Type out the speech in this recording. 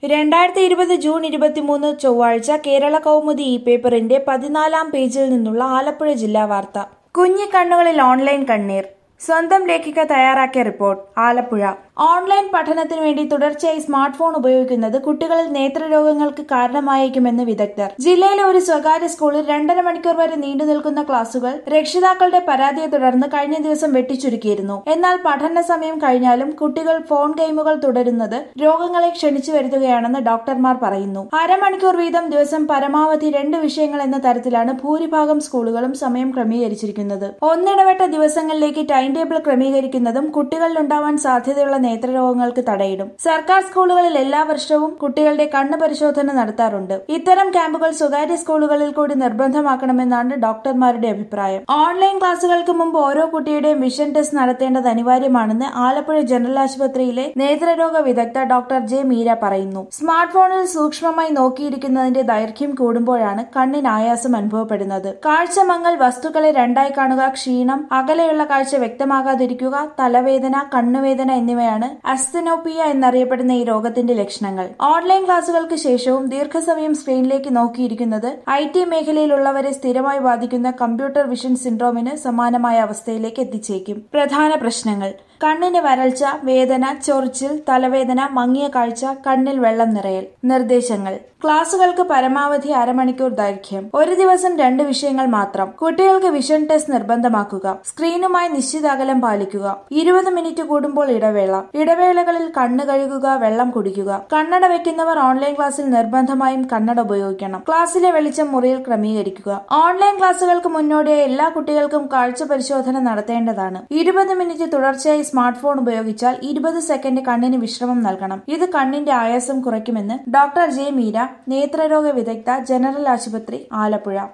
2020 June 23 ചൊവ്വാഴ്ച Kerala Kaumudi E പേപ്പറിന്റെ 14-ാം പേജിൽ നിന്നുള്ള ആലപ്പുഴ ജില്ലാ വാർത്ത. കുഞ്ഞിക്കണ്ണുകളിൽ ഓൺലൈൻ കണ്ണീർ. സ്വന്തം ലേഖിക തയ്യാറാക്കിയ റിപ്പോർട്ട്. ആലപ്പുഴ. ഓൺലൈൻ പഠനത്തിനു വേണ്ടി തുടർച്ചയായി സ്മാർട്ട് ഫോൺ ഉപയോഗിക്കുന്നത് കുട്ടികളിൽ നേത്രരോഗങ്ങൾക്ക് കാരണമായേക്കുമെന്ന് വിദഗ്ധർ. ജില്ലയിലെ ഒരു സ്വകാര്യ സ്കൂളിൽ 2.5 മണിക്കൂർ വരെ നീണ്ടു നിൽക്കുന്ന ക്ലാസുകൾ രക്ഷിതാക്കളുടെ പരാതിയെ തുടർന്ന് കഴിഞ്ഞ ദിവസം വെട്ടിച്ചുരുക്കിയിരുന്നു. എന്നാൽ പഠന സമയം കഴിഞ്ഞാലും കുട്ടികൾ ഫോൺ ഗെയിമുകൾ തുടരുന്നത് രോഗങ്ങളെ ക്ഷണിച്ചു വരുത്തുകയാണെന്ന് ഡോക്ടർമാർ പറയുന്നു. അരമണിക്കൂർ വീതം ദിവസം പരമാവധി 2 വിഷയങ്ങൾ എന്ന തരത്തിലാണ് ഭൂരിഭാഗം സ്കൂളുകളും സമയം ക്രമീകരിച്ചിരിക്കുന്നത്. ഒന്നിടവിട്ട ദിവസങ്ങളിലേക്ക് ടൈം ടേബിൾ ക്രമീകരിക്കുന്നതും കുട്ടികളിൽ ഉണ്ടാവാൻ സാധ്യതയുള്ള നേത്രരോഗങ്ങൾക്ക് തടയിടും. സർക്കാർ സ്കൂളുകളിൽ എല്ലാ വർഷവും കുട്ടികളുടെ കണ്ണ് പരിശോധന നടത്താറുണ്ട്. ഇത്തരം ക്യാമ്പുകൾ സ്വകാര്യ സ്കൂളുകളിൽ കൂടി നിർബന്ധമാക്കണമെന്നാണ് ഡോക്ടർമാരുടെ അഭിപ്രായം. ഓൺലൈൻ ക്ലാസുകൾക്ക് മുമ്പ് ഓരോ കുട്ടിയുടെയും വിഷൻ ടെസ്റ്റ് നടത്തേണ്ടത് അനിവാര്യമാണെന്ന് ആലപ്പുഴ ജനറൽ ആശുപത്രിയിലെ നേത്രരോഗ വിദഗ്ധ ഡോക്ടർ ജെ മീര പറയുന്നു. സ്മാർട്ട് ഫോണിൽ സൂക്ഷ്മമായി നോക്കിയിരിക്കുന്നതിന്റെ ദൈർഘ്യം കൂടുമ്പോഴാണ് കണ്ണിന് ആയാസം അനുഭവപ്പെടുന്നത്. കാഴ്ച മങ്ങൽ, വസ്തുക്കളെ രണ്ടായി കാണുക, ക്ഷീണം, അകലെയുള്ള കാഴ്ച വ്യക്തമാകാതിരിക്കുക, തലവേദന, കണ്ണുവേദന എന്നിവയാണ് അസ്തനോപിയ എന്നറിയപ്പെടുന്ന ഈ രോഗത്തിന്റെ ലക്ഷണങ്ങൾ. ഓൺലൈൻ ക്ലാസുകൾക്ക് ശേഷവും ദീർഘസമയം സ്ക്രീനിലേക്ക് നോക്കിയിരിക്കുന്നത് IT മേഖലയിലുള്ളവരെ സ്ഥിരമായി ബാധിക്കുന്ന കമ്പ്യൂട്ടർ വിഷൻ സിൻഡ്രോമിന് സമാനമായ അവസ്ഥയിലേക്ക് എത്തിച്ചേക്കും. പ്രധാന പ്രശ്നങ്ങൾ: കണ്ണിന് വരൾച്ച, വേദന, ചൊറിച്ചിൽ, തലവേദന, മങ്ങിയ കാഴ്ച, കണ്ണിൽ വെള്ളം നിറയൽ. നിർദ്ദേശങ്ങൾ: ക്ലാസുകൾക്ക് പരമാവധി അരമണിക്കൂർ ദൈർഘ്യം. ഒരു ദിവസം 2 വിഷയങ്ങൾ മാത്രം. കുട്ടികൾക്ക് വിഷൻ ടെസ്റ്റ് നിർബന്ധമാക്കുക. സ്ക്രീനുമായി നിശ്ചിത അകലം പാലിക്കുക. 20 മിനിറ്റ് കൂടുമ്പോൾ ഇടവേള. ഇടവേളകളിൽ കണ്ണ് കഴുകുക, വെള്ളം കുടിക്കുക. കണ്ണട വെക്കുന്നവർ ഓൺലൈൻ ക്ലാസ്സിൽ നിർബന്ധമായും കണ്ണട ഉപയോഗിക്കണം. ക്ലാസ്സിലെ വെളിച്ചം മുറിയിൽ ക്രമീകരിക്കുക. ഓൺലൈൻ ക്ലാസുകൾക്ക് മുന്നോടിയായി എല്ലാ കുട്ടികൾക്കും കാഴ്ച പരിശോധന നടത്തേണ്ടതാണ്. 20 മിനിറ്റ് തുടർച്ചയായി സ്മാർട്ട് ഫോൺ ഉപയോഗിച്ചാൽ 20 സെക്കൻഡ് കണ്ണിന് വിശ്രമം നൽകണം. ഇത് കണ്ണിന്റെ ആയാസം കുറയ്ക്കുമെന്ന് ഡോക്ടർ ജെ മീര, നേത്രരോഗ വിദഗ്ധ, ജനറൽ ആശുപത്രി, ആലപ്പുഴ.